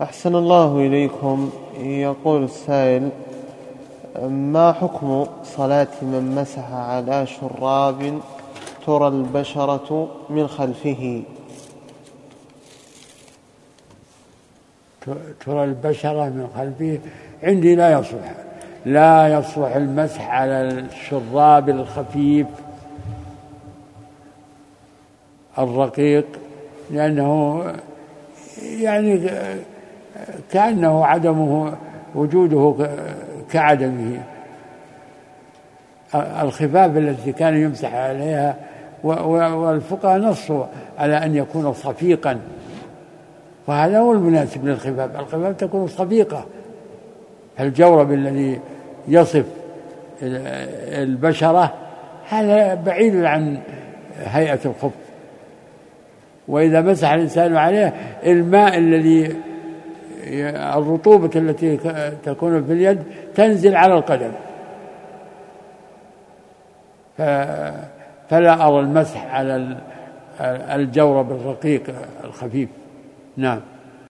أحسن الله إليكم. يقول السائل: ما حكم صلاة من مسح على شراب ترى البشرة من خلفه؟ ترى البشرة من خلفه عندي لا يصلح المسح على الشراب الخفيف الرقيق، لأنه يعني كأنه عدمه وجوده كعدمه. الخفاف التي كان يمسح عليها، والفقهاء نصوا على أن يكون صفيقا، وهذا هو المناسب للخفاف. الخفاف تكون صفيقة. الجورب الذي يصف البشرة هذا بعيد عن هيئة الخف. وإذا مسح الإنسان عليه، الماء الرطوبة التي تكون في اليد تنزل على القدم، فلا أرى المسح على الجورب الرقيق الخفيف. نعم.